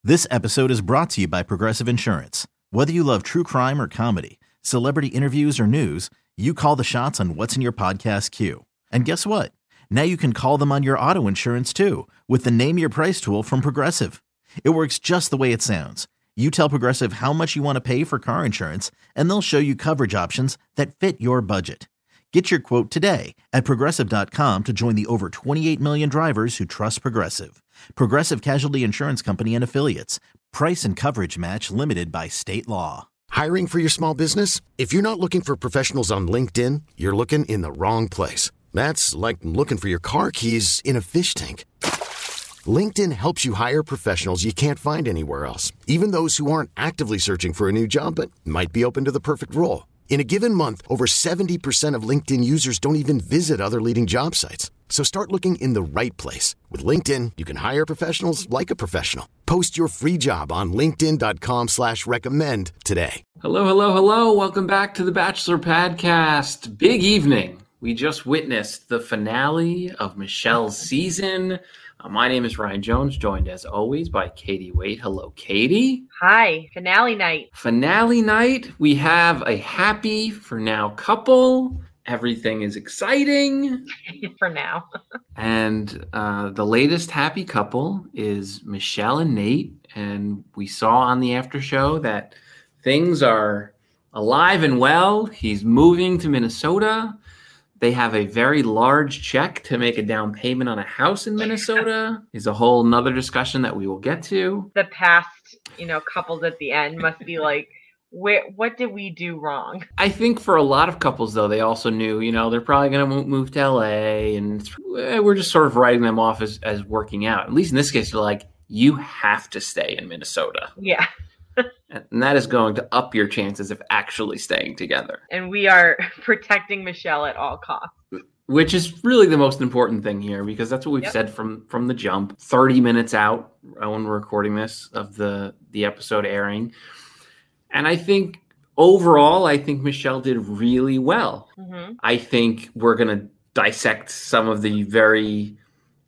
This episode is brought to you by Progressive Insurance. Whether you love true crime or comedy, celebrity interviews or news, you call the shots on what's in your podcast queue. And guess what? Now you can call them on your auto insurance too with the Name Your Price tool from Progressive. It works just the way it sounds. You tell Progressive how much you want to pay for car insurance, and they'll show you coverage options that fit your budget. Get your quote today at Progressive.com to join the over 28 million drivers who trust Progressive. Progressive Casualty Insurance Company and Affiliates. Price and coverage match limited by state law. Hiring for your small business? If you're not looking for professionals on LinkedIn, you're looking in the wrong place. That's like looking for your car keys in a fish tank. LinkedIn helps you hire professionals you can't find anywhere else, even those who aren't actively searching for a new job but might be open to the perfect role. In a given month, over 70% of LinkedIn users don't even visit other leading job sites. So start looking in the right place. With LinkedIn, you can hire professionals like a professional. Post your free job on linkedin.com/recommend today. Hello, hello, hello. Welcome back to the Bachelor Podcast. Big evening. We just witnessed the finale of Michelle's season. My name is Ryan Jones, joined as always by Katie Wade. Hello, Katie. Hi. Finale night. Finale night. We have a happy, for now, couple. Everything is exciting. For now. And the latest happy couple is Michelle and Nate. And we saw on the after show that things are alive and well. He's moving to Minnesota. They have a very large check to make a down payment on a house in Minnesota. Is a whole nother discussion that we will get to. The past, couples at the end must be like, what did we do wrong? I think for a lot of couples, though, they also knew, they're probably going to move to LA, and we're just sort of writing them off as working out. At least in this case, they're like, you have to stay in Minnesota. Yeah. And that is going to up your chances of actually staying together. And we are protecting Michelle at all costs. Which is really the most important thing here, because that's what we've said from the jump. 30 minutes out when we're recording this of the episode airing. And I think overall, Michelle did really well. Mm-hmm. I think we're going to dissect some of the very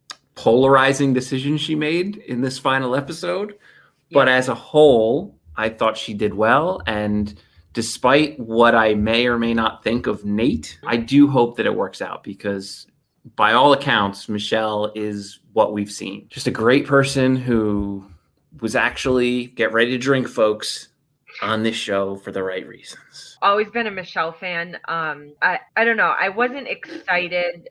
polarizing decisions she made in this final episode. But as a whole, I thought she did well. And despite what I may or may not think of Nate, I do hope that it works out, because by all accounts, Michelle is what we've seen. Just a great person who was actually, get ready to drink, folks, on this show for the right reasons. Always been a Michelle fan. I don't know. I wasn't excited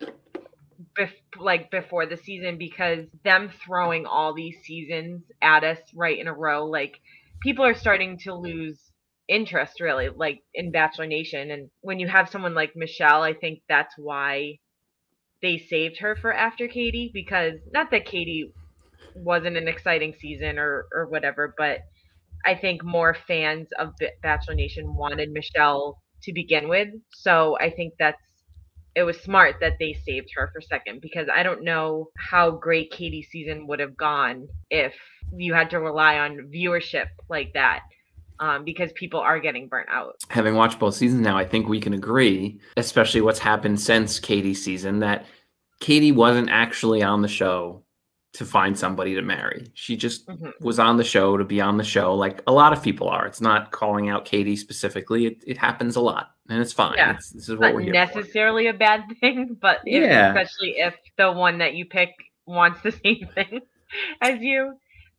before the season, because them throwing all these seasons at us right in a row, like, people are starting to lose interest, really, like in Bachelor Nation. And when you have someone like Michelle, I think that's why they saved her for after Katie, because not that Katie wasn't an exciting season or whatever, but I think more fans of Bachelor Nation wanted Michelle to begin with. So I think it was smart that they saved her for second, because I don't know how great Katie's season would have gone if you had to rely on viewership like that, because people are getting burnt out. Having watched both seasons now, I think we can agree, especially what's happened since Katie's season, that Katie wasn't actually on the show to find somebody to marry. She just was on the show to be on the show, like a lot of people are. It's not calling out Katie specifically. It happens a lot, and it's fine. Yeah. This is what we're here necessarily for. A bad thing, but especially if the one that you pick wants the same thing as you.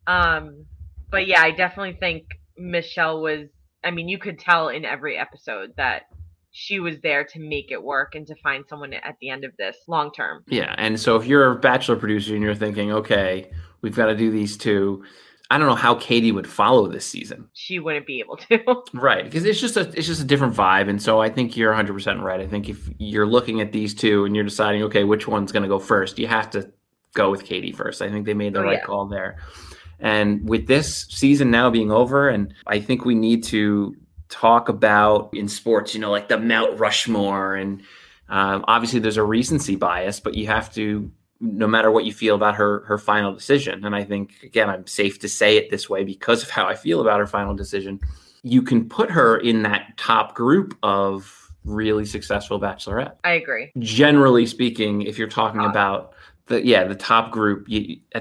But yeah, I definitely think Michelle was, you could tell in every episode that she was there to make it work and to find someone at the end of this long term. Yeah. And so if you're a Bachelor producer and you're thinking, okay, we've got to do these two, I don't know how Katie would follow this season. She wouldn't be able to. Right. Because it's just a different vibe. And so I think you're 100% right. I think if you're looking at these two and you're deciding, okay, which one's going to go first, you have to go with Katie first. I think they made the right call there. And with this season now being over, and I think we need to talk about in sports, like the Mount Rushmore, and obviously there's a recency bias, but you have to, no matter what you feel about her final decision. And I think, again, I'm safe to say it this way because of how I feel about her final decision. You can put her in that top group of really successful Bachelorette. I agree. Generally speaking, if you're talking about the top group,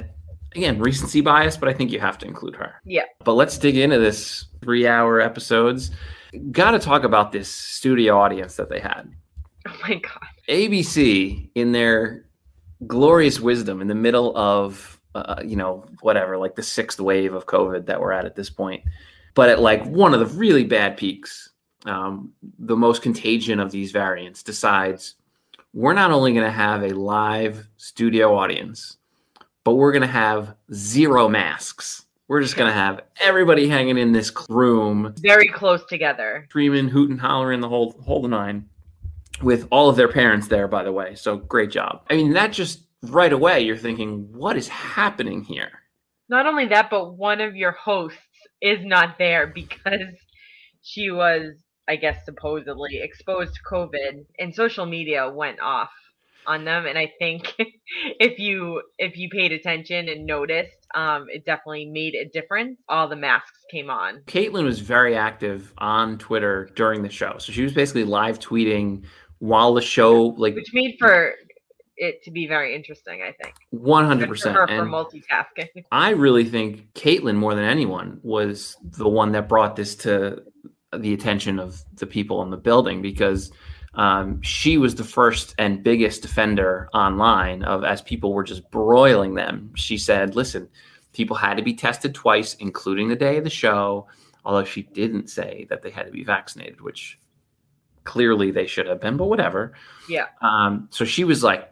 again, recency bias, but I think you have to include her. Yeah. But let's dig into this 3-hour episodes. Got to talk about this studio audience that they had. Oh my God. ABC, in their glorious wisdom, in the middle of, whatever, like the 6th wave of COVID that we're at this point, but at like one of the really bad peaks, the most contagion of these variants, decides we're not only going to have a live studio audience, but we're going to have 0 masks. We're just going to have everybody hanging in this room. Very close together. Screaming, hooting, hollering, the whole nine. With all of their parents there, by the way. So great job. I mean, that just right away, you're thinking, what is happening here? Not only that, but one of your hosts is not there because she was, I guess, supposedly exposed to COVID, and social media went off on them. And I think if you paid attention and noticed, it definitely made a difference. All the masks came on. Caitlin was very active on Twitter during the show. So she was basically live tweeting while the show, which made for it to be very interesting, I think. 100%. For her for multitasking. I really think Caitlin, more than anyone, was the one that brought this to the attention of the people in the building, because she was the first and biggest defender online of, as people were just broiling them. She said, listen, people had to be tested twice, including the day of the show, although she didn't say that they had to be vaccinated, which clearly they should have been, but whatever. Yeah. So she was like,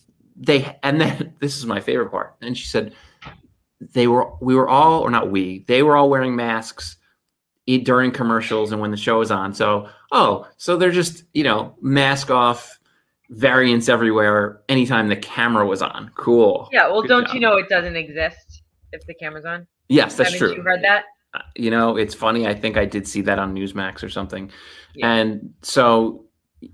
and then this is my favorite part. And she said, they were all wearing masks during commercials and when the show is on. So they're just, mask off variants everywhere anytime the camera was on. Cool. Yeah. Well, don't you know it doesn't exist if the camera's on? Yes, that's true. Haven't you heard that? It's funny. I think I did see that on Newsmax or something. Yeah. And so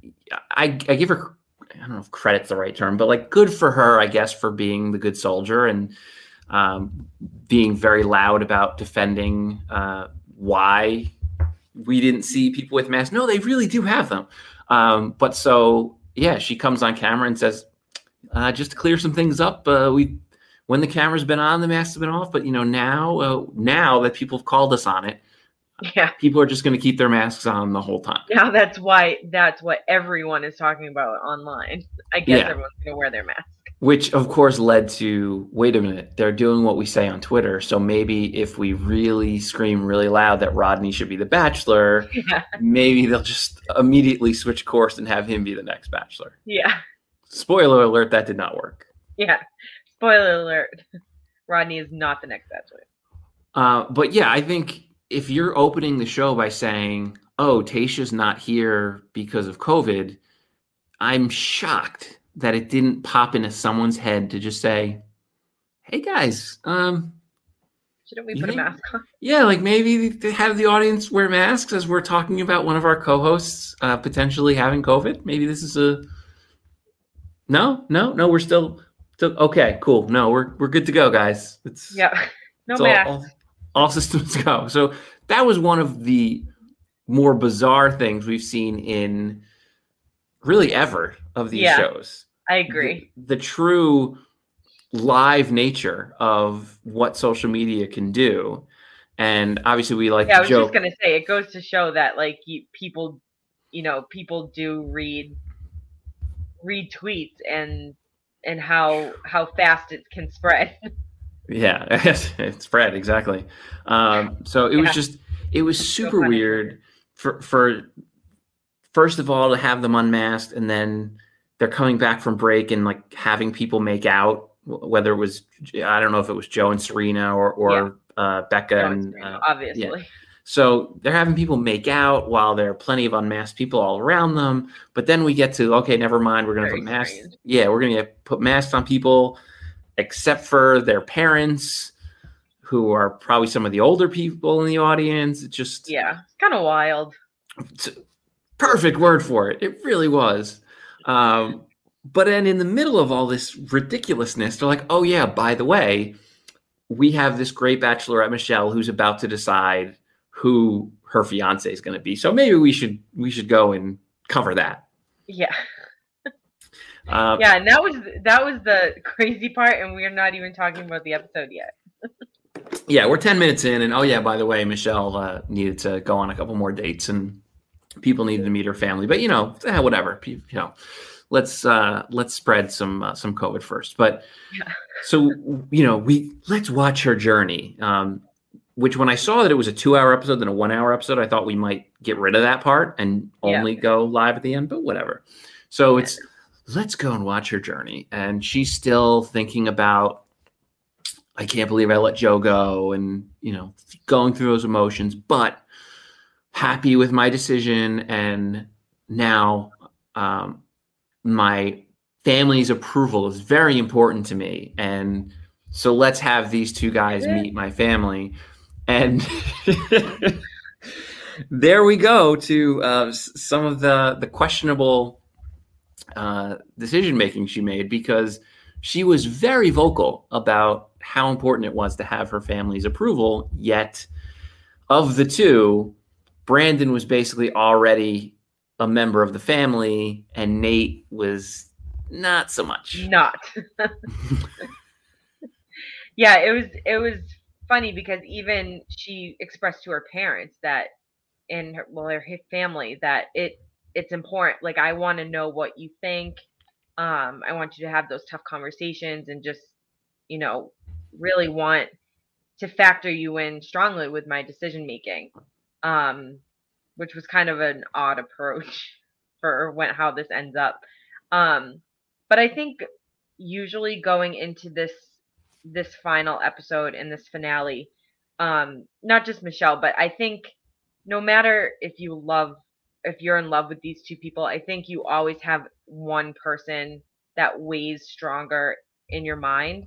I give her, I don't know if credit's the right term, but like good for her, I guess, for being the good soldier and being very loud about defending why we didn't see people with masks. No, they really do have them. But so, yeah, she comes on camera and says, just to clear some things up, when the camera's been on, the masks have been off. But, now that people have called us on it, yeah, people are just going to keep their masks on the whole time. Now that's what everyone is talking about online. I guess everyone's going to wear their mask. Which, of course, led to, wait a minute, they're doing what we say on Twitter. So maybe if we really scream really loud that Rodney should be the Bachelor, maybe they'll just immediately switch course and have him be the next Bachelor. Yeah. Spoiler alert, that did not work. Yeah. Spoiler alert. Rodney is not the next Bachelor. But yeah, I think if you're opening the show by saying, oh, Tayshia's not here because of COVID, I'm shocked that it didn't pop into someone's head to just say, hey guys, shouldn't we put a mask on? Yeah, like maybe have the audience wear masks as we're talking about one of our co-hosts potentially having COVID. Maybe this is no, we're still okay, cool. No, we're good to go, guys. No mask. All systems go. So that was one of the more bizarre things we've seen in really ever of these shows. I agree. The true live nature of what social media can do. And obviously we like to joke. I was just going to say, it goes to show that like people do read tweets and how fast it can spread. Yeah, it spread. Exactly. So it was super weird for first of all, to have them unmasked, and then they're coming back from break and like having people make out, whether it was, I don't know if it was Joe and Serena or Becca Joe and Serena, obviously. Yeah. So they're having people make out while there are plenty of unmasked people all around them. But then we get to, okay, never mind. We're going to put masks. Yeah, we're going to put masks on people, except for their parents, who are probably some of the older people in the audience. It's just it's kind of wild. Perfect word for it. It really was. But then in the middle of all this ridiculousness, they're like, oh yeah, by the way, we have this great Bachelorette Michelle who's about to decide who her fiance is going to be. So maybe we should go and cover that. Yeah. Yeah, and that was the crazy part, and we're not even talking about the episode yet. Yeah, we're 10 minutes in, and oh yeah, by the way, Michelle needed to go on a couple more dates, and people needed to meet her family. But whatever. Let's spread some COVID first. But so let's watch her journey. Which when I saw that it was a 2-hour episode than a 1-hour episode, I thought we might get rid of that part and only go live at the end. But whatever. So let's go and watch her journey, and she's still thinking about, I can't believe I let Joe go, and going through those emotions, but happy with my decision, and now my family's approval is very important to me, and so let's have these two guys meet my family. And there we go to some of the questionable decision making she made, because she was very vocal about how important it was to have her family's approval. Yet of the two, Brandon was basically already a member of the family, and Nate was not so much. Not. Yeah, it was funny because even she expressed to her parents that her family that it's important. Like, I want to know what you think. I want you to have those tough conversations and just, really want to factor you in strongly with my decision making. Which was kind of an odd approach for how this ends up. But I think usually going into this final episode and this finale, not just Michelle, but I think no matter if you're in love with these two people, I think you always have one person that weighs stronger in your mind.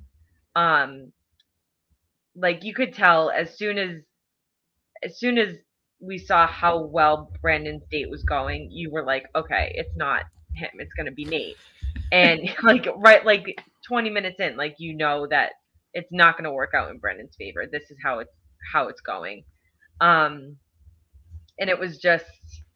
Like, you could tell as soon as we saw how well Brandon's date was going, you were like, okay, it's not him, it's going to be Nate. And like 20 minutes in, like, that it's not going to work out in Brandon's favor. This is how it's going. And it was just,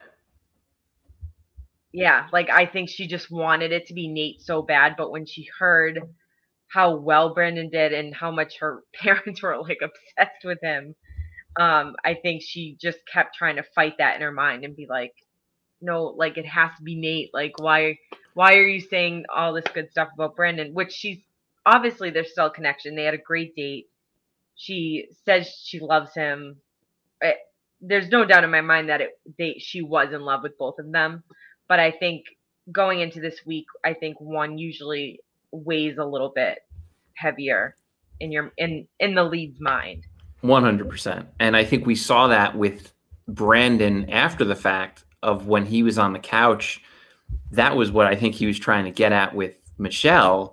like, I think she just wanted it to be Nate so bad, but when she heard how well Brandon did and how much her parents were like obsessed with him, I think she just kept trying to fight that in her mind and be like, no, like, it has to be Nate. Like, why are you saying all this good stuff about Brandon? Which she's obviously, there's still a connection. They had a great date. She says she loves him. There's no doubt in my mind that she was in love with both of them. But I think going into this week, I think one usually weighs a little bit heavier in the lead's mind. 100%. And I think we saw that with Brandon after the fact of when he was on the couch. That was what I think he was trying to get at with Michelle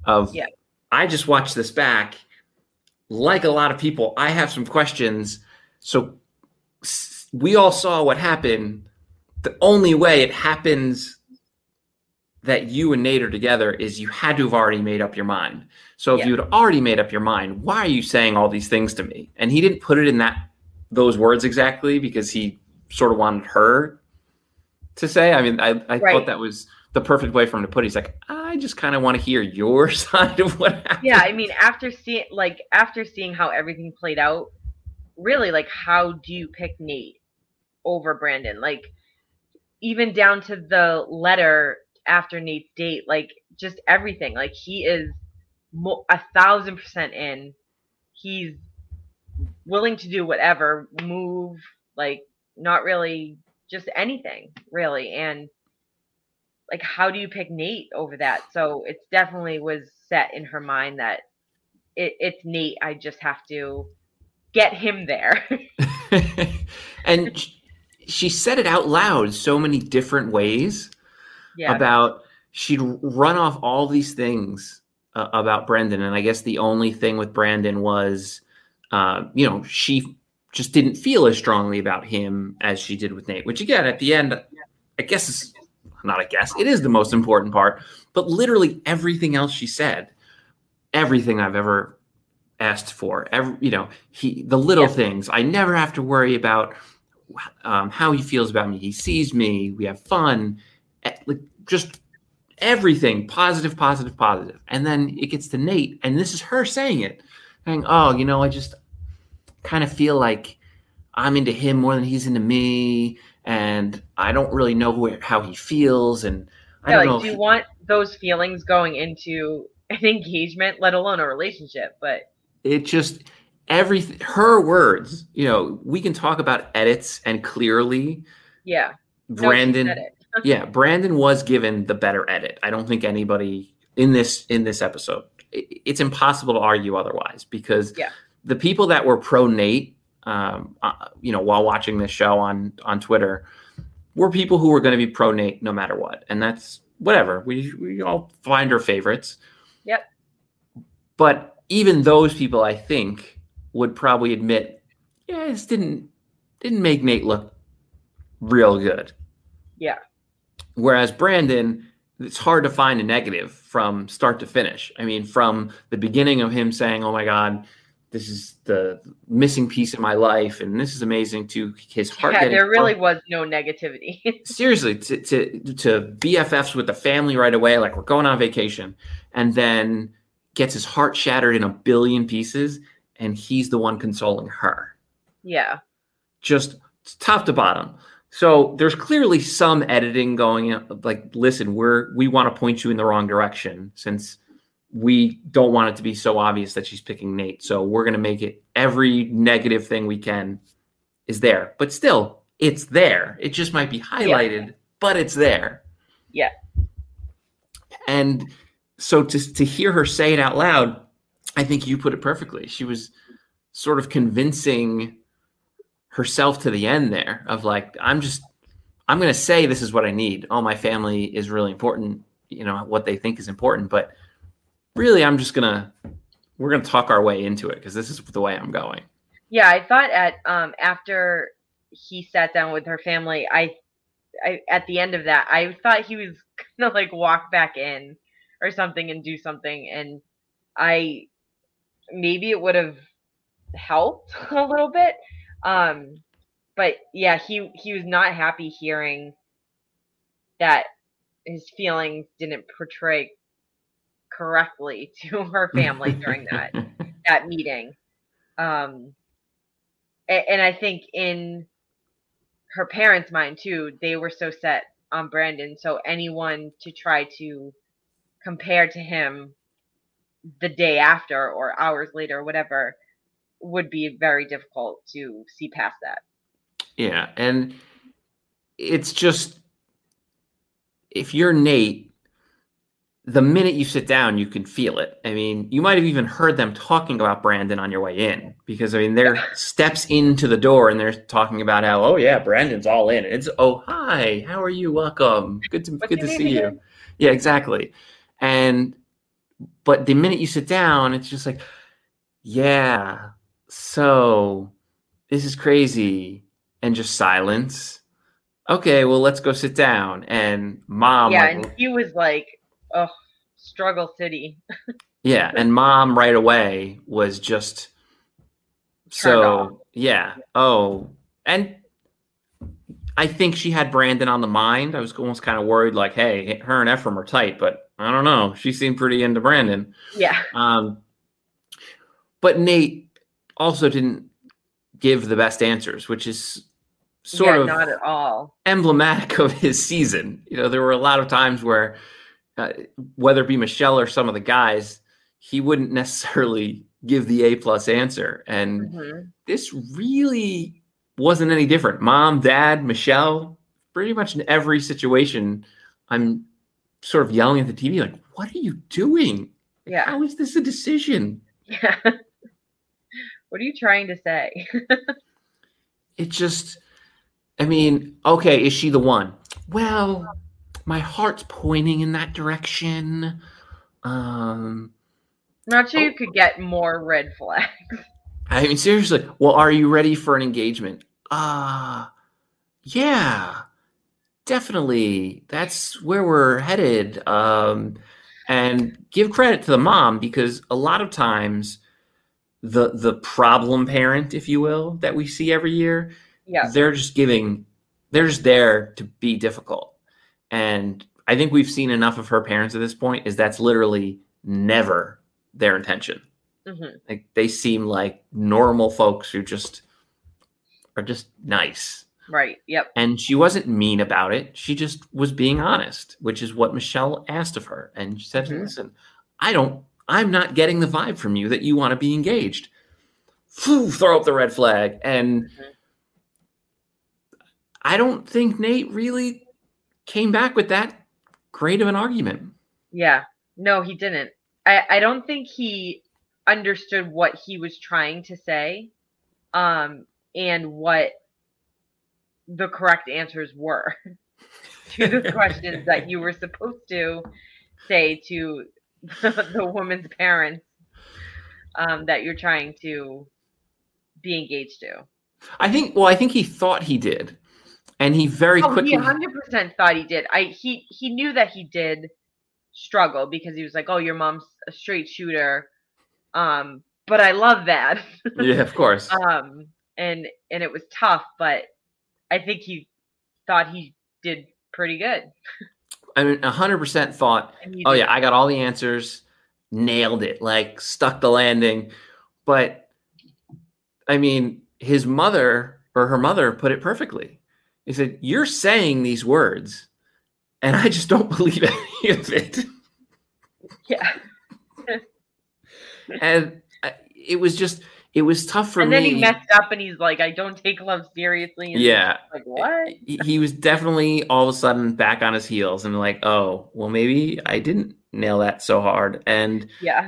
I just watched this back. Like a lot of people, I have some questions. So we all saw what happened. The only way it happens that you and Nate are together is you had to have already made up your mind. So if you had already made up your mind, why are you saying all these things to me? And he didn't put it in those words exactly, because he sort of wanted her to say. I mean, I thought that was the perfect way for him to put it. He's like, I just kind of want to hear your side of what happened. Yeah, I mean, after seeing how everything played out, really, like, how do you pick Nate over Brandon? Like, even down to the letter after Nate's date, like, just everything. Like, he is 1,000% in. He's willing to do whatever, move, like, not really just anything, really. And like, how do you pick Nate over that? So it definitely was set in her mind that it's Nate. I just have to get him there. And she said it out loud so many different ways about she'd run off all these things about Brandon. And I guess the only thing with Brandon was, she just didn't feel as strongly about him as she did with Nate, which again, at the end, it is the most important part, but literally everything else she said, everything I've ever asked for, the little things, I never have to worry about how he feels about me. He sees me, we have fun, just everything positive, positive, positive. And then it gets to Nate, and this is her saying it, saying, "Oh, I just kind of feel like I'm into him more than he's into me, and I don't really know how he feels, and I don't know." Do you want those feelings going into an engagement, let alone a relationship? But it just her words. We can talk about edits, and clearly, Brandon. Brandon was given the better edit. I don't think anybody in this episode. It's impossible to argue otherwise, because the people that were pro Nate, while watching this show on Twitter, were people who were going to be pro Nate no matter what, and that's whatever. We all find our favorites. Yep. But even those people, I think, would probably admit, this didn't make Nate look real good. Yeah. Whereas Brandon, it's hard to find a negative from start to finish. I mean, from the beginning of him saying, "Oh my God, this is the missing piece of my life, and this is amazing," to his heart. Yeah, there really was no negativity. Seriously, to BFFs with the family right away, like we're going on vacation, and then gets his heart shattered in a billion pieces, and he's the one consoling her. Yeah. Just top to bottom. So there's clearly some editing going on. Like, listen, we want to point you in the wrong direction, since we don't want it to be so obvious that she's picking Nate. So we're going to make it every negative thing we can is there. But still, it's there. It just might be highlighted, but it's there. Yeah. And so to hear her say it out loud, I think you put it perfectly. She was sort of convincing herself to the end there of like, I'm going to say this is what I need. Oh, my family is really important. What they think is important, but really we're going to talk our way into it, because this is the way I'm going. Yeah. I thought after he sat down with her family, I at the end of that, I thought he was going to like walk back in or something and do something. And maybe it would have helped a little bit. But yeah, he was not happy hearing that his feelings didn't portray correctly to her family during that meeting. And I think in her parents' mind too, they were so set on Brandon. So anyone to try to compare to him the day after or hours later, or whatever, would be very difficult to see past that. Yeah. And it's just, if you're Nate, the minute you sit down, you can feel it. I mean, you might have even heard them talking about Brandon on your way in, because I mean, they're steps into the door and they're talking about how, oh yeah, Brandon's all in. It's, oh, hi, how are you? Welcome. Good to see you. Yeah, exactly. But the minute you sit down, it's just like, yeah, so this is crazy, and just silence. Okay, well, let's go sit down. And Mom. Yeah, and he was like, oh, struggle city. Yeah, and Mom right away was just yeah. Oh, and I think she had Brandon on the mind. I was almost kind of worried, like, hey, her and Ephraim are tight, but I don't know. She seemed pretty into Brandon. Yeah. But Nate also didn't give the best answers, which is sort of not at all emblematic of his season. There were a lot of times where, whether it be Michelle or some of the guys, he wouldn't necessarily give the A+ answer. And this really wasn't any different. Mom, Dad, Michelle, pretty much in every situation, I'm sort of yelling at the TV, like, what are you doing? Yeah. How is this a decision? Yeah. What are you trying to say? It just, I mean, okay, is she the one? Well, my heart's pointing in that direction. I'm not sure you could get more red flags. I mean, seriously. Well, are you ready for an engagement? Yeah, definitely. That's where we're headed. And give credit to the mom, because a lot of times the problem parent, if you will, that we see every year, they're just there to be difficult. And I think we've seen enough of her parents at this point is that's literally never their intention. Mm-hmm. Like they seem like normal folks who are just nice. Right. Yep. And she wasn't mean about it. She just was being honest, which is what Michelle asked of her. And she said, listen, I'm not getting the vibe from you that you want to be engaged. Throw up the red flag. And I don't think Nate really came back with that great of an argument. Yeah. No, he didn't. I don't think he understood what he was trying to say, and what the correct answers were to the questions that you were supposed to say to the woman's parents that you're trying to be engaged to. I think he thought he did. And he very quickly... He 100% thought he did. He knew that he did struggle because he was like, oh, your mom's a straight shooter. But I love that. Yeah, of course. And it was tough, but I think he thought he did pretty good. I mean, 100% thought, oh yeah, I got all the answers, nailed it, like stuck the landing. But I mean, her mother put it perfectly. He said, you're saying these words, and I just don't believe any of it. Yeah. And it was tough for me. And then he messed up and he's like, I don't take love seriously. And yeah. Like, what? He was definitely all of a sudden back on his heels and like, oh, well, maybe I didn't nail that so hard. And yeah.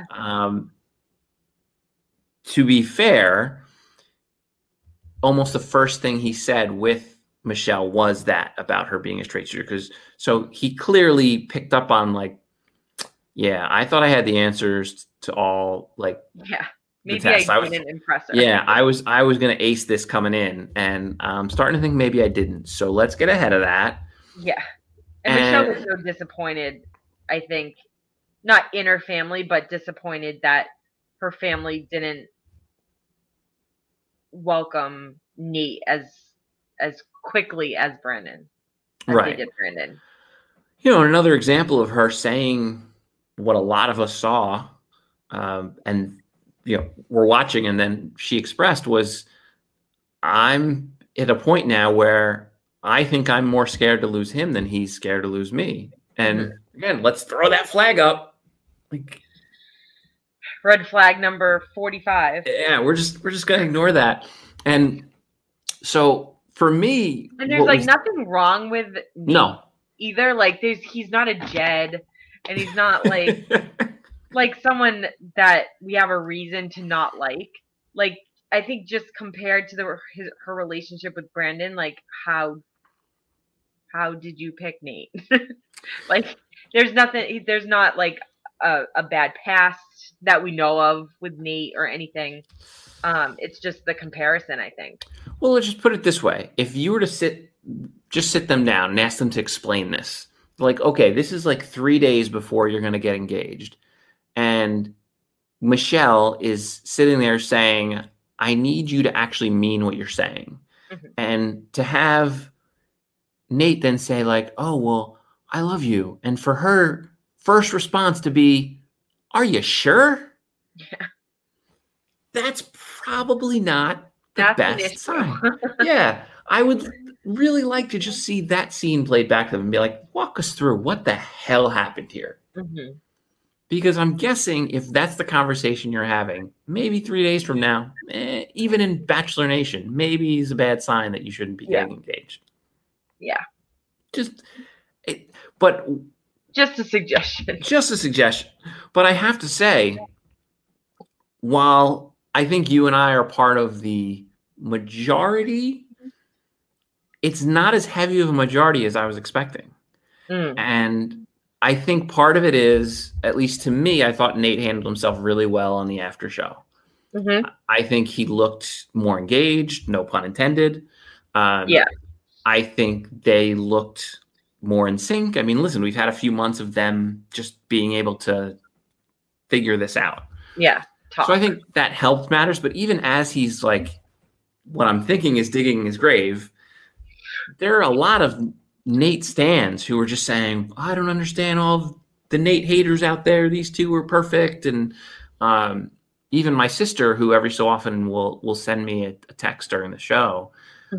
To be fair, almost the first thing he said with Michelle was that about her being a straight shooter. So he clearly picked up on like, yeah, I thought I had the answers to all like maybe the tests. I didn't impress her. Yeah, I was going to ace this coming in, and I'm starting to think maybe I didn't. So let's get ahead of that. Yeah, and Michelle was so disappointed. I think not in her family, but disappointed that her family didn't welcome Nate as quickly as Brandon. Right. They did Brandon. You know, another example of her saying what a lot of us saw, and you know, we're watching, and then she expressed was, I'm at a point now where I think I'm more scared to lose him than he's scared to lose me. And again, let's throw that flag up. Like, red flag number 45. Yeah, we're just gonna ignore that. And so for me, and there's like nothing wrong with no either. Like he's not a Jed, and he's not like like someone that we have a reason to not like. Like I think just compared to her relationship with Brandon, like how did you pick Nate? Like there's not like a bad past that we know of with Nate or anything. It's just the comparison, I think. Well, let's just put it this way. If you were to sit them down and ask them to explain this, like, okay, this is like 3 days before you're going to get engaged. And Michelle is sitting there saying, I need you to actually mean what you're saying. Mm-hmm. And to have Nate then say like, oh, well, I love you. And for her first response to be, are you sure? Yeah. That's probably not the best sign. Yeah. I would really like to just see that scene played back to them and be like, walk us through what the hell happened here. Mm-hmm. Because I'm guessing if that's the conversation you're having, maybe 3 days from now, even in Bachelor Nation, maybe is a bad sign that you shouldn't be getting engaged. Yeah. Just a suggestion. Just a suggestion. But I have to say, while I think you and I are part of the majority, it's not as heavy of a majority as I was expecting. And I think part of it is, at least to me, I thought Nate handled himself really well on the after show. Mm-hmm. I think he looked more engaged, no pun intended. I think they looked more in sync. I mean, listen, we've had a few months of them just being able to figure this out. Yeah. So I think that helped matters. But even as he's like, what I'm thinking is digging his grave, there are a lot of Nate stans who were just saying, I don't understand all the Nate haters out there. These two were perfect. And even my sister, who every so often will send me a text during the show,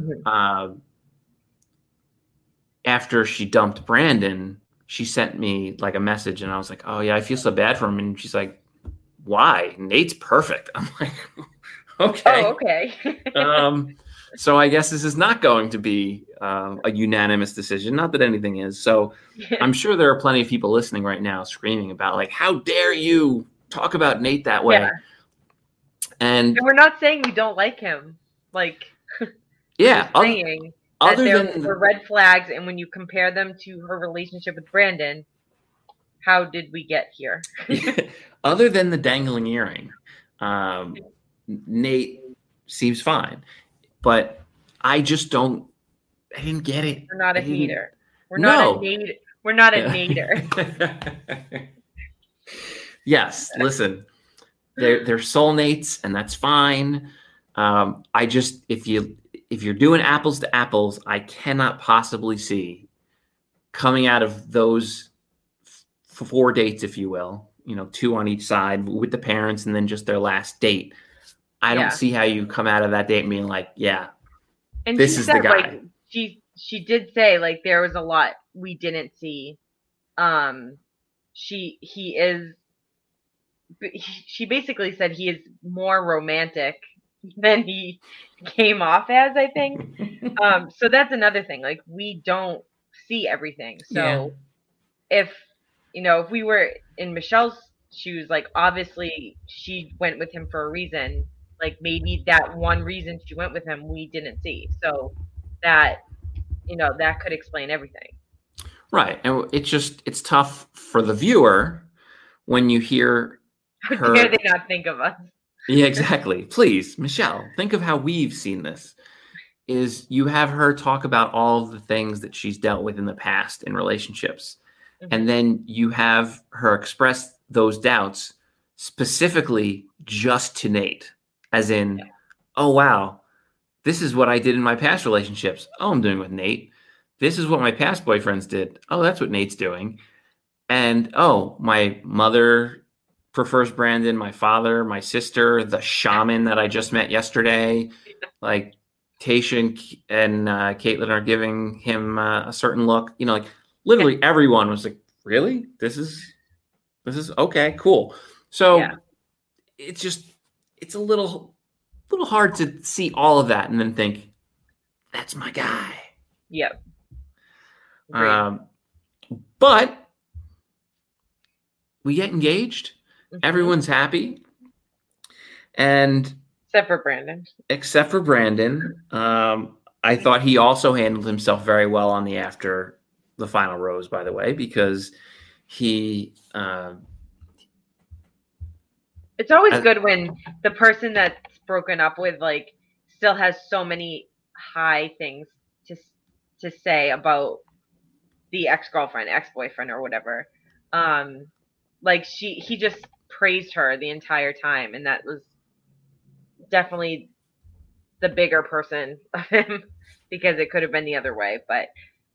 after she dumped Brandon, she sent me like a message, and I was like, oh yeah, I feel so bad for him. And she's like, why? Nate's perfect. I'm like, okay. Oh, okay. So I guess this is not going to be a unanimous decision. Not that anything is. So I'm sure there are plenty of people listening right now screaming about like, how dare you talk about Nate that way? Yeah. And we're not saying we don't like him. Like, yeah, saying that there were red flags, and when you compare them to her relationship with Brandon, how did we get here? Other than the dangling earring, Nate seems fine. But I just don't. I didn't get it. We're not a hater. We're not a nader. Yes, listen. They're soulmates, and that's fine. I just if you're doing apples to apples, I cannot possibly see coming out of those 4 dates, if you will, 2 on each side with the parents, and then just their last date. I don't see how you come out of that date being like, yeah, and this is the guy. Like, she did say like there was a lot we didn't see. She basically said he is more romantic than he came off as, I think. So that's another thing. Like, we don't see everything. So if we were in Michelle's shoes, like, obviously she went with him for a reason. Like, maybe that one reason she went with him we didn't see. So that, that could explain everything. Right. And it's tough for the viewer when you hear her. How dare they not think of us? Yeah, exactly. Please, Michelle, think of how we've seen this. Is you have her talk about all of the things that she's dealt with in the past in relationships. Mm-hmm. And then you have her express those doubts specifically just to Nate. As in, oh, wow, this is what I did in my past relationships. Oh, I'm doing with Nate. This is what my past boyfriends did. Oh, that's what Nate's doing. And, oh, my mother prefers Brandon, my father, my sister, the shaman that I just met yesterday. Like, Tasha and Caitlin are giving him a certain look. Like, literally everyone was like, really? This is okay, cool. So it's a little hard to see all of that and then think, that's my guy. Yep. But we get engaged. Mm-hmm. Everyone's happy. And except for Brandon. I thought he also handled himself very well on the after the final rose, by the way, because he it's always good when the person that's broken up with like still has so many high things to say about the ex-girlfriend, ex-boyfriend, or whatever. Like he just praised her the entire time, and that was definitely the bigger person of him because it could have been the other way. But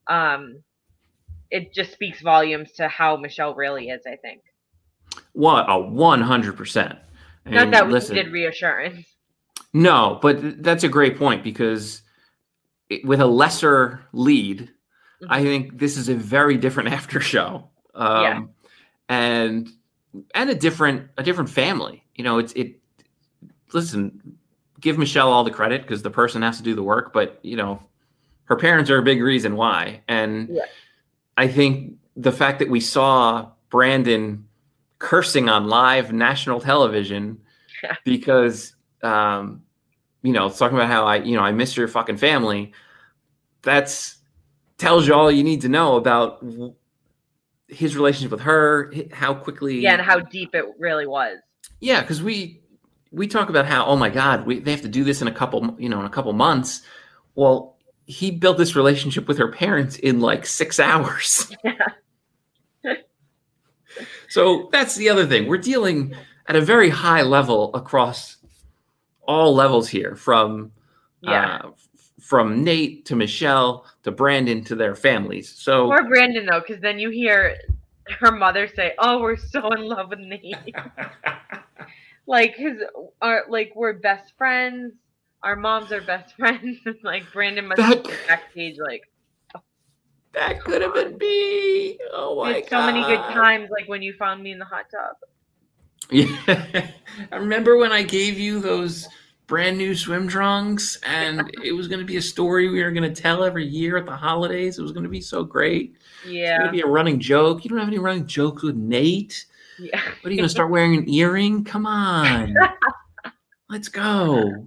it just speaks volumes to how Michelle really is, I think. What, 100%. Not that we needed reassurance. No, but that's a great point because with a lesser lead, I think this is a very different after show. And a different family. Listen, give Michelle all the credit because the person has to do the work, but her parents are a big reason why. And I think the fact that we saw Brandon cursing on live national television because talking about how I miss your fucking family, that's tells you all you need to know about his relationship with her, how quickly and how deep it really was. Yeah, because we talk about how, oh my God, they have to do this in a couple months. Well, he built this relationship with her parents in like 6 hours. Yeah. So that's the other thing. We're dealing at a very high level across all levels here, from from Nate to Michelle to Brandon to their families. So poor Brandon though, because then you hear her mother say, "Oh, we're so in love with Nate." Like we're best friends. Our moms are best friends. Like Brandon must be backstage like, that could have been me. Oh my God. So many good times, like when you found me in the hot tub. Yeah. I remember when I gave you those brand new swim trunks, and it was going to be a story we were going to tell every year at the holidays. It was going to be so great. Yeah. It's going to be a running joke. You don't have any running jokes with Nate? Yeah. What, are you going to start wearing an earring? Come on. Let's go.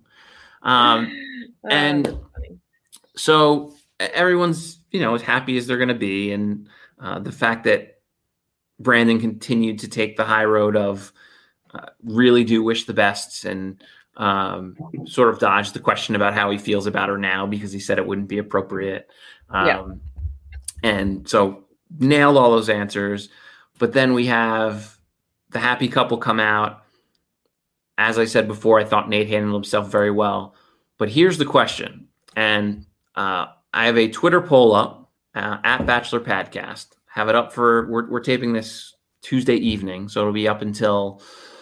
And so everyone's, as happy as they're going to be. And the fact that Brandon continued to take the high road of really do wish the best and sort of dodge the question about how he feels about her now because he said it wouldn't be appropriate. And so nailed all those answers. But then we have the happy couple come out. As I said before, I thought Nate handled himself very well. But here's the question. And I have a Twitter poll up at Bachelor Podcast. Have it up for, we're taping this Tuesday evening, so it'll be up until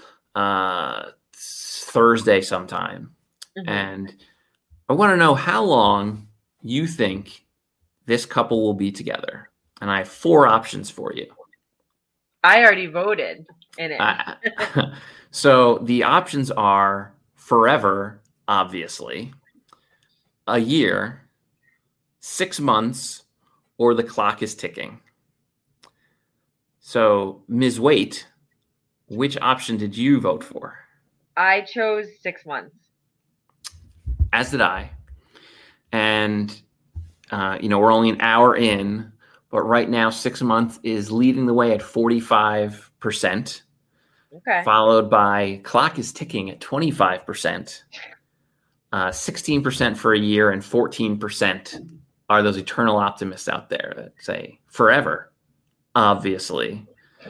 Thursday sometime. Mm-hmm. And I want to know how long you think this couple will be together. And I have 4 options for you. I already voted in it. So the options are forever, obviously, a year, 6 months, or the clock is ticking. So, Ms. Waite, which option did you vote for? I chose 6 months. As did I. And, we're only an hour in, but right now 6 months is leading the way at 45%. Okay. Followed by clock is ticking at 25%. 16% for a year, and 14% are those eternal optimists out there that say forever, obviously.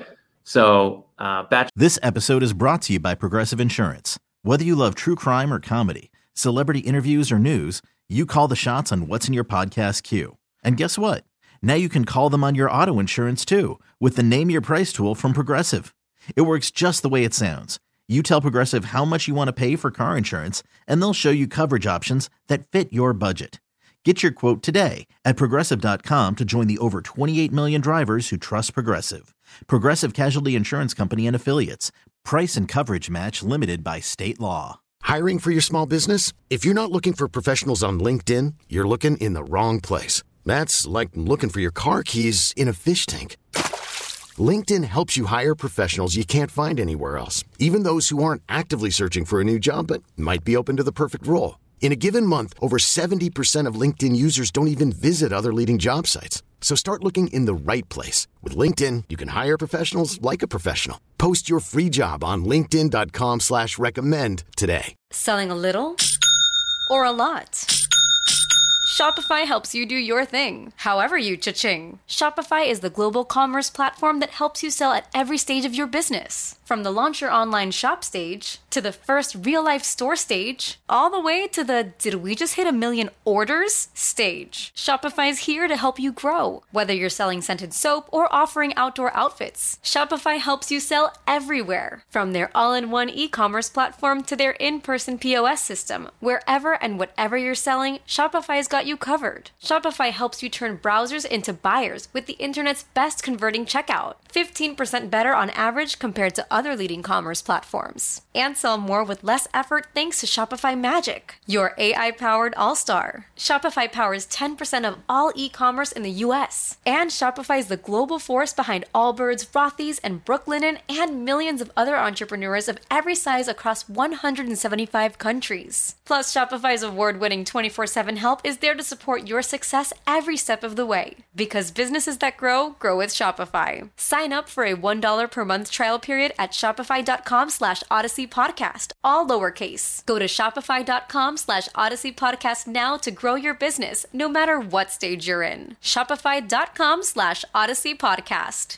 So, this episode is brought to you by Progressive Insurance. Whether you love true crime or comedy, celebrity interviews or news, you call the shots on what's in your podcast queue. And guess what? Now you can call them on your auto insurance too with the Name Your Price tool from Progressive. It works just the way it sounds. You tell Progressive how much you want to pay for car insurance, and they'll show you coverage options that fit your budget. Get your quote today at Progressive.com to join the over 28 million drivers who trust Progressive. Progressive Casualty Insurance Company and Affiliates. Price and coverage match limited by state law. Hiring for your small business? If you're not looking for professionals on LinkedIn, you're looking in the wrong place. That's like looking for your car keys in a fish tank. LinkedIn helps you hire professionals you can't find anywhere else, even those who aren't actively searching for a new job but might be open to the perfect role. In a given month, over 70% of LinkedIn users don't even visit other leading job sites. So start looking in the right place. With LinkedIn, you can hire professionals like a professional. Post your free job on linkedin.com/recommend today. Selling a little or a lot? Shopify helps you do your thing, however you cha-ching. Shopify is the global commerce platform that helps you sell at every stage of your business. From the launch your online shop stage, to the first real-life store stage, all the way to the did we just hit 1 million orders stage. Shopify's here to help you grow. Whether you're selling scented soap or offering outdoor outfits, Shopify helps you sell everywhere. From their all-in-one e-commerce platform to their in-person POS system, wherever and whatever you're selling, Shopify's got you covered. Shopify helps you turn browsers into buyers with the internet's best converting checkout. 15% better on average compared to other leading commerce platforms. And sell more with less effort thanks to Shopify Magic, your AI-powered all-star. Shopify powers 10% of all e-commerce in the US. And Shopify is the global force behind Allbirds, Rothy's, and Brooklinen, and millions of other entrepreneurs of every size across 175 countries. Plus, Shopify's award-winning 24/7 help is there to support your success every step of the way. Because businesses that grow, grow with Shopify. Sign up for a $1 per month trial period at shopify.com/Odyssey Podcast, all lowercase. Go to shopify.com/Odyssey Podcast now to grow your business, no matter what stage you're in. Shopify.com/Odyssey Podcast.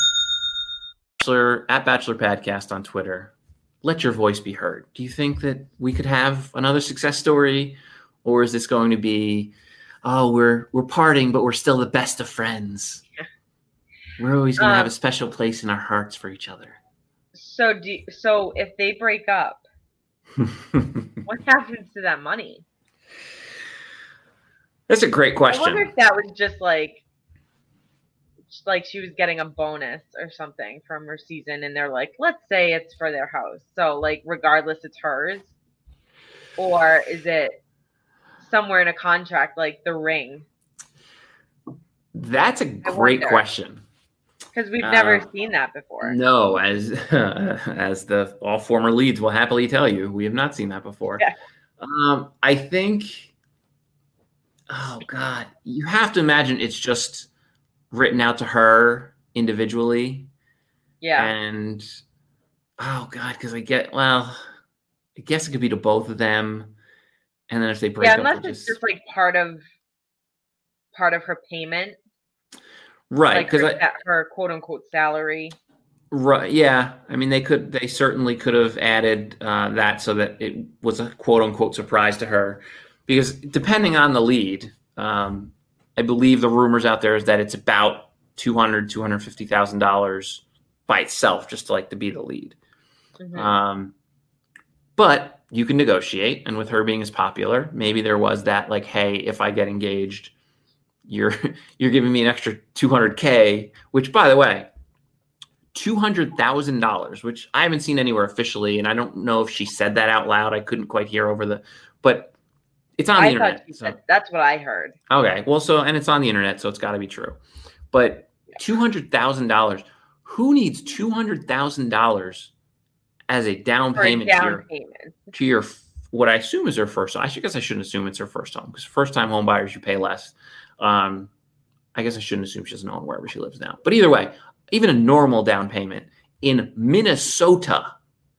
At Bachelor Podcast on Twitter, let your voice be heard. Do you think that we could have another success story Or is this going to be, oh, we're parting, but we're still the best of friends. Yeah. We're always going to have a special place in our hearts for each other. So if they break up, what happens to that money? That's a great question. I wonder if that was just like she was getting a bonus or something from her season, and they're like, let's say it's for their house. So like, regardless, it's hers. Or is it somewhere in a contract like The Ring? That's a great question. Because we've never seen that before. No, as the all former leads will happily tell you, we have not seen that before. Yeah. I think, oh God, you have to imagine it's just written out to her individually. Yeah. And, oh God, because I guess it could be to both of them. And then if they break up, unless it's just like part of her payment. Right, because her quote unquote salary. Right, yeah. I mean, they certainly could have added that so that it was a quote unquote surprise to her, because depending on the lead, I believe the rumors out there is that it's about $250,000 by itself, just to be the lead. Mm-hmm. But you can negotiate, and with her being as popular, maybe there was that hey, if I get engaged, you're giving me an extra $200K, which, by the way, $200,000, which I haven't seen anywhere officially, and I don't know if she said that out loud. I couldn't quite hear but it's on the internet. That's what I heard. Okay, well, and it's on the internet, so it's got to be true. But $200,000, who needs $200,000 as a down payment to your what I assume is her first home? I guess I shouldn't assume it's her first home, because first-time home buyers, you pay less. I guess I shouldn't assume she doesn't own wherever she lives now. But either way, even a normal down payment in Minnesota,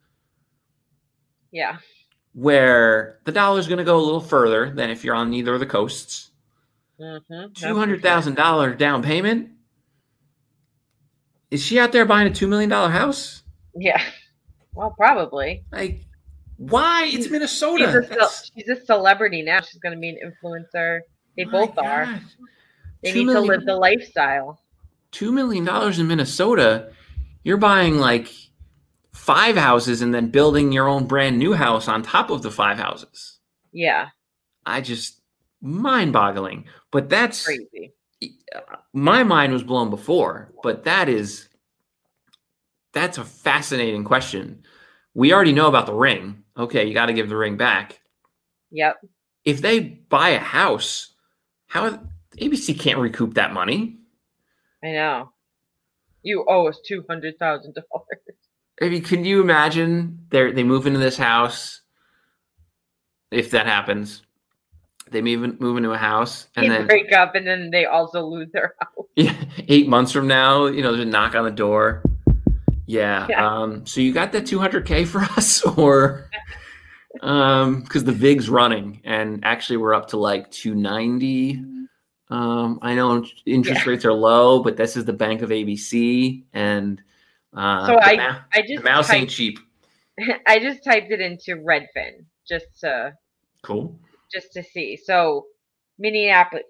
where the dollar is going to go a little further than if you're on either of the coasts, $200,000 down payment. Is she out there buying a $2 million house? Yeah, well, probably. Why? It's Minnesota. She's a celebrity now. She's going to be an influencer. They both are. They need to live the lifestyle. $2 million in Minnesota, you're buying 5 houses and then building your own brand new house on top of the 5 houses. Yeah. Mind-boggling. But that's crazy. My mind was blown before, but that's a fascinating question. We already know about The Ring. Okay, you got to give The Ring back. Yep. If they buy a house, how ABC can't recoup that money? I know. You owe us $200,000. I mean, can you imagine they move into this house? If that happens, they move into a house and then break up, and then they also lose their house. Yeah, 8 months from now, there's a knock on the door. Yeah. So you got that $200K for us, or because the VIG's running, and actually we're up to $290. I know interest rates are low, but this is the Bank of ABC, and I just the mouse ain't cheap. I just typed it into Redfin just to see. So Minneapolis,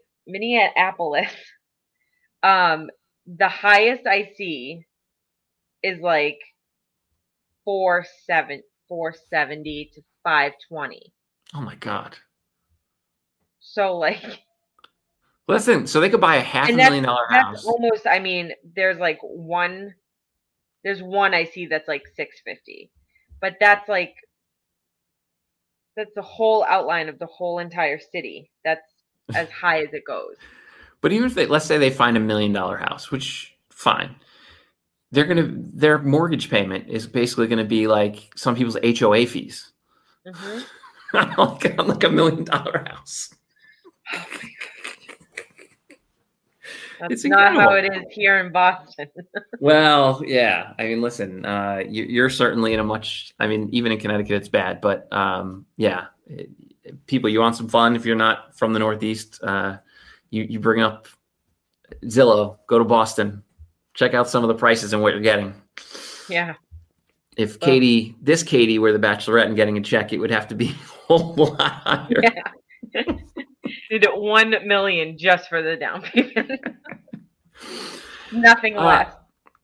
the highest I see is 470 to 520. Oh my God. So listen, so they could buy a $500,000 house. That's almost, there's one I see that's 650, but that's the whole outline of the whole entire city. That's as high as it goes. But even if let's say they find $1 million house, which fine, their mortgage payment is basically going to be some people's HOA fees. Mm-hmm. on $1 million house. That's not how it is here in Boston. Well, yeah. Listen, you're certainly in a much, even in Connecticut, it's bad. But yeah, people, you want some fun. If you're not from the Northeast, you bring up Zillow, go to Boston, check out some of the prices and what you're getting. Yeah. If Katie were the Bachelorette and getting a check, it would have to be a whole lot higher. Yeah. Did it 1 million just for the down payment. Nothing less.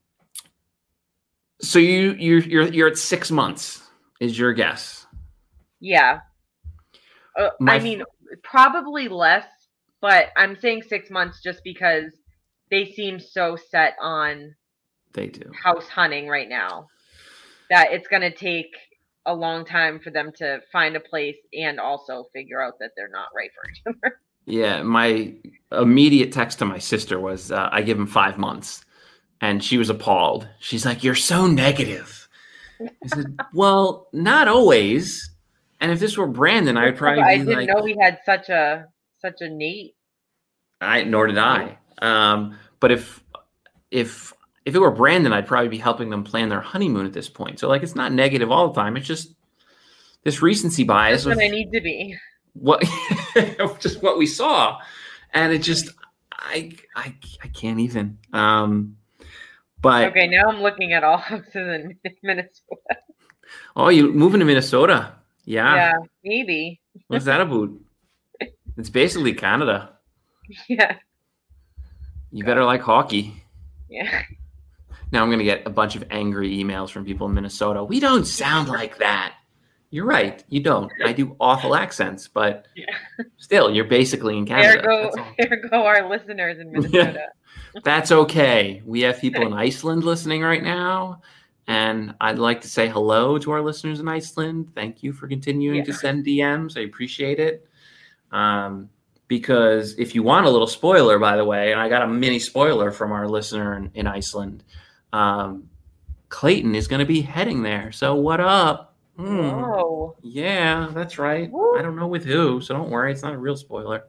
So you're at 6 months is your guess? Yeah. I mean, probably less, but I'm saying 6 months just because they seem so set on house hunting right now that it's going to take a long time for them to find a place and also figure out that they're not right for each other. Yeah, my immediate text to my sister was, I give him 5 months. And she was appalled. She's like, "You're so negative." I said, "Well, not always. And if this were Brandon, I would probably I didn't know he had such a Nate. Nor did I. But if it were Brandon, I'd probably be helping them plan their honeymoon at this point. So like, it's not negative all the time. It's just this recency bias. That's what I need to be. Just what we saw, and it just I can't even. But okay, now I'm looking at all houses in Minnesota. Oh, you moving to Minnesota? Yeah, maybe. What's that about? It's basically Canada. Yeah. You better like hockey. Yeah. Now I'm going to get a bunch of angry emails from people in Minnesota. We don't sound like that. You're right. You don't. I do awful accents, but still, you're basically in Canada. There go our listeners in Minnesota. That's okay. We have people in Iceland listening right now, and I'd like to say hello to our listeners in Iceland. Thank you for continuing to send DMs. I appreciate it. Because if you want a little spoiler, by the way, and I got a mini spoiler from our listener in Iceland, Clayton is going to be heading there. So what up? Whoa. Yeah, that's right. Woo. I don't know with who, so don't worry. It's not a real spoiler.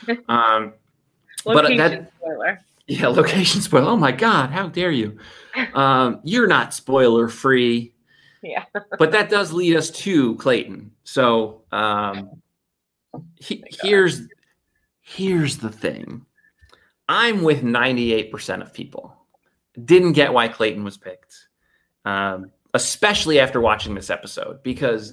Location spoiler. Yeah, location spoiler. Oh my God, how dare you? You're not spoiler free. Yeah. But that does lead us to Clayton. So here's the thing. I'm with 98% of people. Didn't get why Clayton was picked. Especially after watching this episode, because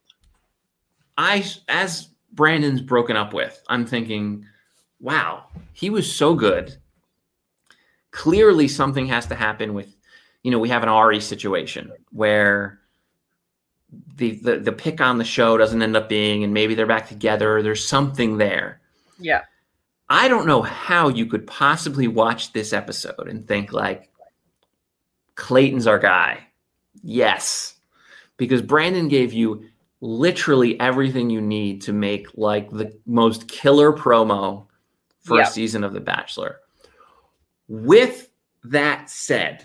as Brandon's broken up with, I'm thinking, wow, he was so good. Clearly something has to happen with, we have an Ari situation where the pick on the show doesn't end up being, and maybe they're back together. There's something there. Yeah. I don't know how you could possibly watch this episode and think like, Clayton's our guy. Yes. Because Brandon gave you literally everything you need to make like the most killer promo for a season of The Bachelor. With that said,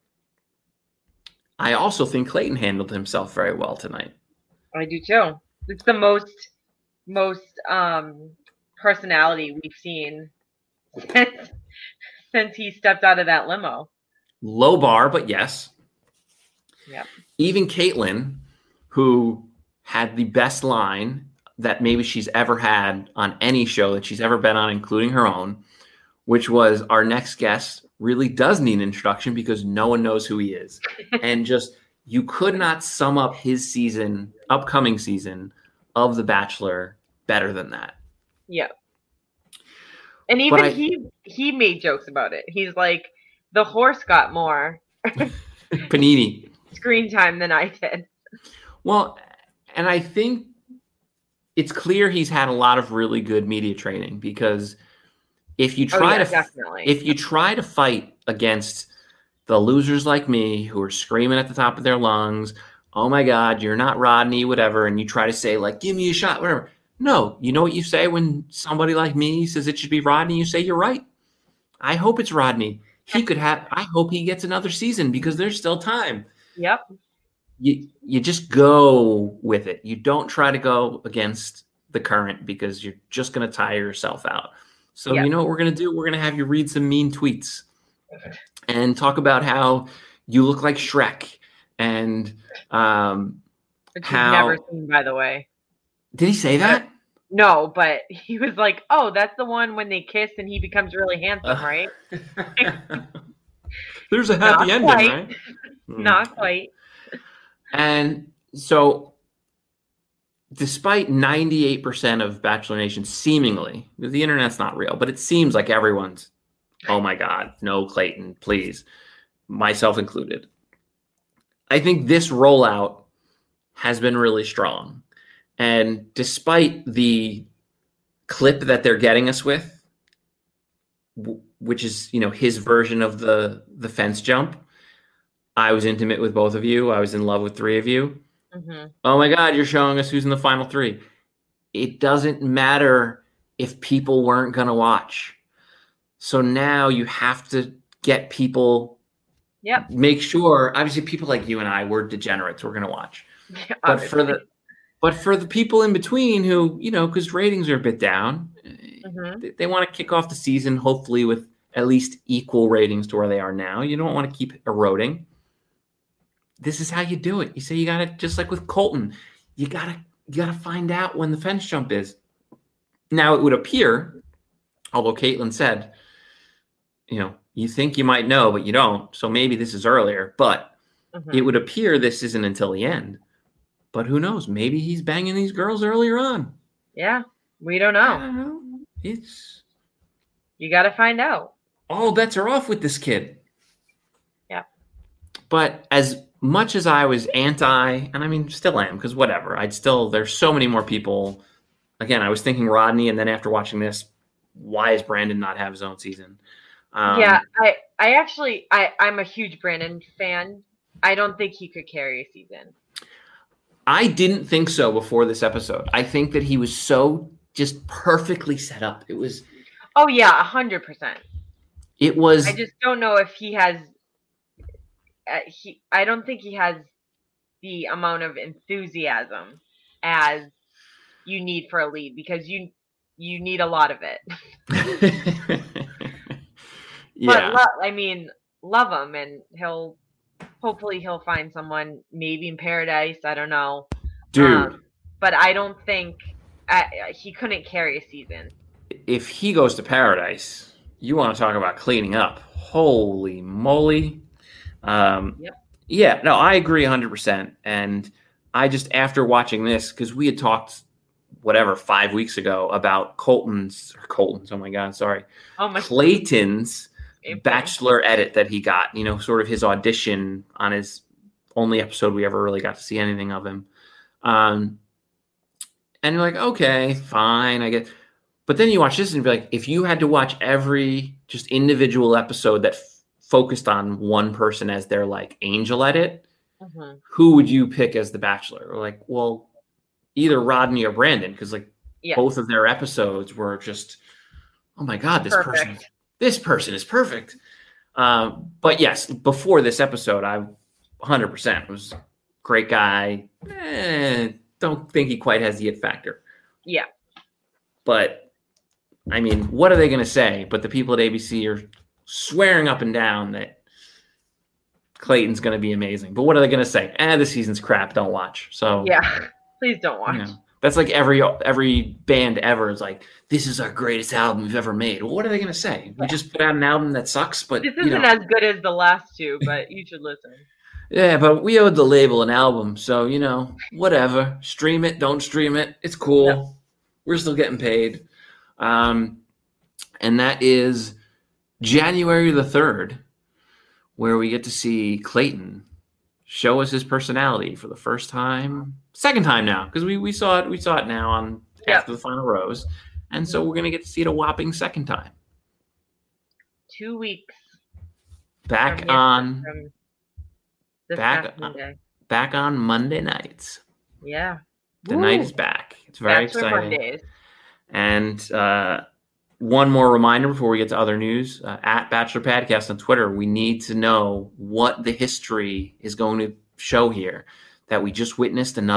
I also think Clayton handled himself very well tonight. I do too. It's the most personality we've seen since he stepped out of that limo. Low bar, but yes. Yep. Even Caitlin, who had the best line that maybe she's ever had on any show that she's ever been on, including her own, which was, our next guest really does need an introduction because no one knows who he is. And just, you could not sum up his upcoming season of The Bachelor better than that. Yeah. And even he made jokes about it. He's like, the horse got more Panini screen time than I did. Well, and I think it's clear he's had a lot of really good media training, because if you try to fight against the losers like me who are screaming at the top of their lungs, oh my God, you're not Rodney, whatever, and you try to say like, give me a shot, whatever. No, you know what you say when somebody like me says it should be Rodney? You say, you're right. I hope it's Rodney. I hope he gets another season because there's still time. Yep. You just go with it. You don't try to go against the current because you're just going to tire yourself out. So you know what we're going to do? We're going to have you read some mean tweets and talk about how you look like Shrek and which you've never seen, by the way. Did he say that? No, but he was like, oh, that's the one when they kiss and he becomes really handsome, right? There's a happy ending, right? Not quite. And so despite 98% of Bachelor Nation seemingly, because the internet's not real, but it seems like everyone's, oh my God, no Clayton, please, myself included. I think this rollout has been really strong. And despite the clip that they're getting us with, which is, his version of the fence jump, I was intimate with both of you. I was in love with 3 of you. Mm-hmm. Oh my God, you're showing us who's in the final 3. It doesn't matter if people weren't going to watch. So now you have to get people, make sure, obviously people like you and I, we're degenerates, we're going to watch. Yeah, but for the people in between who, because ratings are a bit down, they want to kick off the season, hopefully with at least equal ratings to where they are now. You don't want to keep eroding. This is how you do it. You say you got to, just like with Colton, you got to find out when the fence jump is. Now it would appear, although Caitlin said, you think you might know, but you don't. So maybe this is earlier, but it would appear this isn't until the end. But who knows? Maybe he's banging these girls earlier on. Yeah, we don't know. I don't know. You got to find out. All bets are off with this kid. Yeah. But as much as I was anti, and I mean, still am, because whatever, there's so many more people. Again, I was thinking Rodney, and then after watching this, why does Brandon not have his own season? I'm a huge Brandon fan. I don't think he could carry a season. I didn't think so before this episode. I think that he was so just perfectly set up. It was. Oh yeah, 100%. It was. I just don't know if he has. I don't think he has the amount of enthusiasm as you need for a lead, because you need a lot of it. Yeah. But love him, and hopefully he'll find someone maybe in paradise. I don't know, dude. But I don't think he couldn't carry a season. If he goes to paradise, you want to talk about cleaning up? Holy moly! Yeah, no, I agree 100%. And I just, after watching this, because we had talked, 5 weeks ago about Clayton's Bachelor edit that he got, sort of his audition on his only episode we ever really got to see anything of him. And you're like, okay, fine, I get. But then you watch this and be like, if you had to watch every just individual episode that focused on one person as their like angel edit, who would you pick as the Bachelor? Or like, well, either Rodney or Brandon, because both of their episodes were just, oh my God, this person is perfect. But yes, before this episode, I 100% was great guy. Don't think he quite has the it factor. Yeah. But I mean, what are they going to say? But the people at ABC are swearing up and down that Clayton's going to be amazing. But what are they going to say? The season's crap. Don't watch. So yeah, please don't watch. That's like every band ever is like, this is our greatest album we've ever made. Well, what are they going to say? We just put out an album that sucks, but this isn't as good as the last two, but you should listen. Yeah, but we owed the label an album, so whatever. Stream it, don't stream it. It's cool. Yeah. We're still getting paid. And that is January the 3rd, where we get to see Clayton show us his personality for the first time. Second time now, because we saw it now on after the final rose. And so we're gonna get to see it a whopping second time. 2 weeks. Back on Monday nights. Yeah. The night is back. It's very Bachelor exciting. Mondays. And one more reminder before we get to other news, at Bachelor Podcast on Twitter, we need to know what the history is going to show here, that we just witnessed one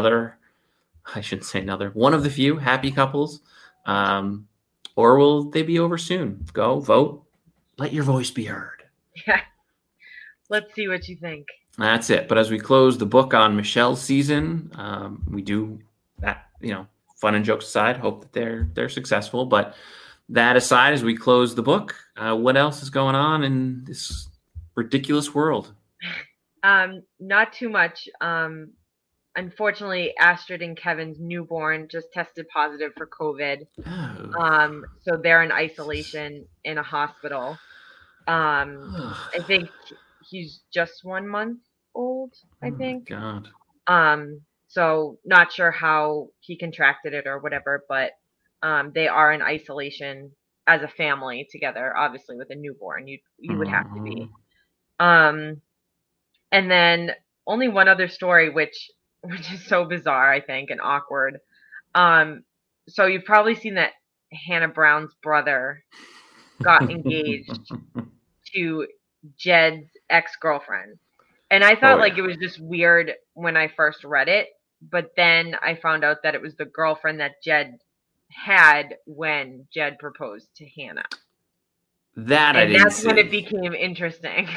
of the few happy couples, or will they be over soon? Go vote. Let your voice be heard. Yeah. Let's see what you think. That's it. But as we close the book on Michelle's season, we do that, fun and jokes aside, hope that they're successful. But that aside, as we close the book, what else is going on in this ridiculous world? Not too much. unfortunately, Astrid and Kevin's newborn just tested positive for COVID. Oh. So they're in isolation in a hospital. I think he's just 1 month old, I think. Oh, God. So not sure how he contracted it or whatever, but they are in isolation as a family together, obviously with a newborn. You would have to be. And then only one other story, which is so bizarre, I think, and awkward. So you've probably seen that Hannah Brown's brother got engaged to Jed's ex-girlfriend. And I thought it was just weird when I first read it, but then I found out that it was the girlfriend that Jed had when Jed proposed to Hannah. That's when it became interesting.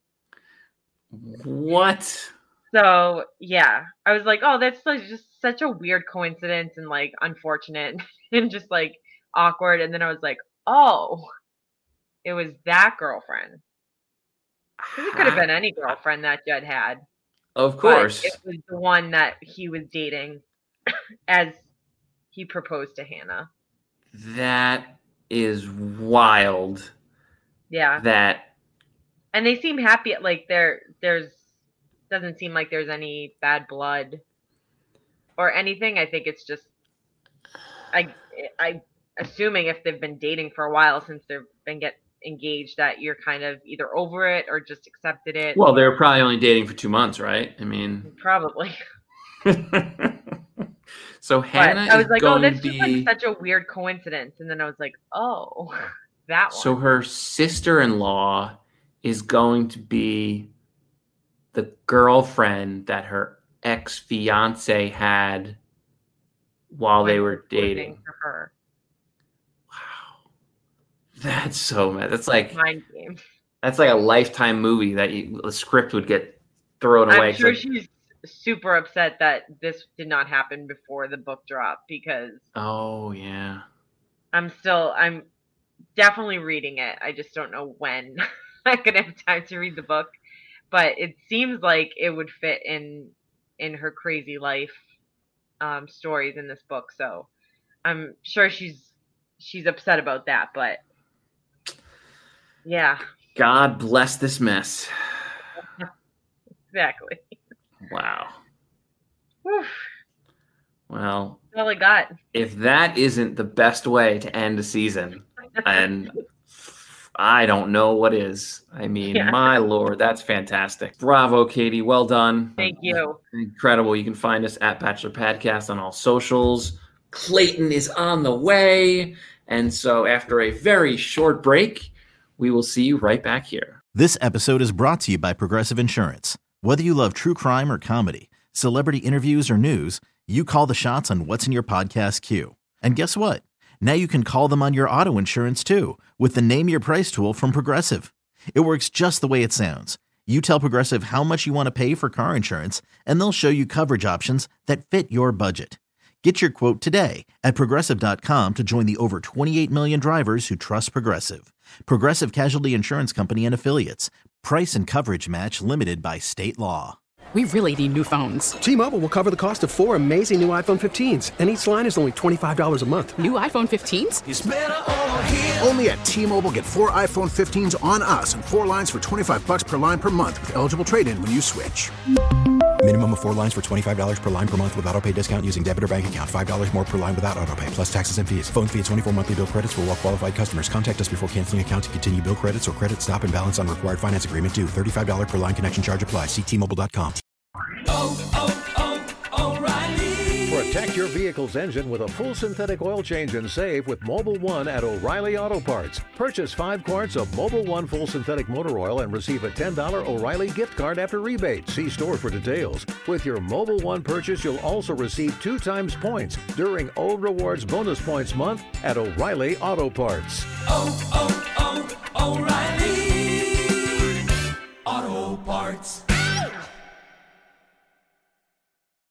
What? So yeah, I was like, oh, that's just such a weird coincidence and like unfortunate and just like awkward. And then I was like, oh, it was that girlfriend. It could have been any girlfriend that Jed had. Of course. But it was the one that he was dating as he proposed to Hannah. That is wild. Yeah. And they seem happy. Like there's doesn't seem like there's any bad blood or anything. I think it's just I assuming if they've been dating for a while since they've been engaged that you're kind of either over it or just accepted it. Well, they were probably only dating for 2 months, right? I mean, probably. So Hannah, I was like, oh, that's just like such a weird coincidence, and then I was like, oh, that one. So her sister-in-law is going to be the girlfriend that her ex-fiance had while they were dating. For her. That's so mad. That's like mind game. That's like a Lifetime movie that the script would get thrown away. I'm sure she's super upset that this did not happen before the book dropped because. Oh yeah. I'm definitely reading it. I just don't know when I'm gonna have time to read the book, but it seems like it would fit in her crazy life stories in this book. So I'm sure she's upset about that, but. Yeah. God bless this mess. Exactly. Wow. Whew. Well, that's all I got. If that isn't the best way to end a season, and I don't know what is. I mean, My Lord, that's fantastic. Bravo, Katie. Well done. Thank you. Incredible. You can find us at Bachelor Podcast on all socials. Clayton is on the way. And so after a very short break, we will see you right back here. This episode is brought to you by Progressive Insurance. Whether you love true crime or comedy, celebrity interviews or news, you call the shots on what's in your podcast queue. And guess what? Now you can call them on your auto insurance too with the Name Your Price tool from Progressive. It works just the way it sounds. You tell Progressive how much you want to pay for car insurance, and they'll show you coverage options that fit your budget. Get your quote today at Progressive.com to join the over 28 million drivers who trust Progressive. Progressive Casualty Insurance Company and Affiliates. Price and coverage match limited by state law. We really need new phones. T-Mobile will cover the cost of 4 amazing new iPhone 15s, and each line is only $25 a month. New iPhone 15s? It's better over here. Only at T-Mobile, get 4 iPhone 15s on us and 4 lines for $25 per line per month with eligible trade-in when you switch. Minimum of 4 lines for $25 per line per month with autopay discount using debit or bank account. $5 more per line without autopay, plus taxes and fees. Phone fee at 24 monthly bill credits for well-qualified customers. Contact us before canceling account to continue bill credits or credit stop and balance on required finance agreement due. $35 per line connection charge applies. See T-Mobile.com. O'Reilly. Protect your vehicle's engine with a full synthetic oil change and save with Mobil 1 at O'Reilly Auto Parts. Purchase 5 quarts of Mobil 1 full synthetic motor oil and receive a $10 O'Reilly gift card after rebate. See store for details. With your Mobil 1 purchase, you'll also receive 2 times points during O Rewards Bonus Points Month at O'Reilly Auto Parts. O'Reilly Auto Parts.